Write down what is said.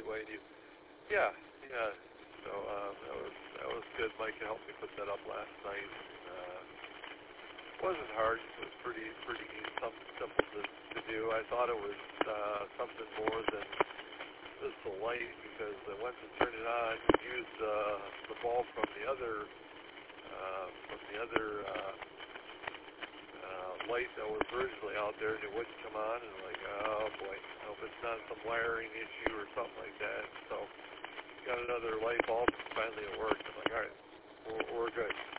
anyway. And yeah, yeah. So that was good. Mike helped me put that up last night. It wasn't hard. It was pretty easy, something simple to do. I thought it was something more than just the light, because I went to turn it on, used the bulb from the other light that was originally out there, and it wouldn't come on, and I'm like, oh boy, I hope it's not some wiring issue or something like that. So got another light bulb, and finally it worked. I'm like, all right, we're good.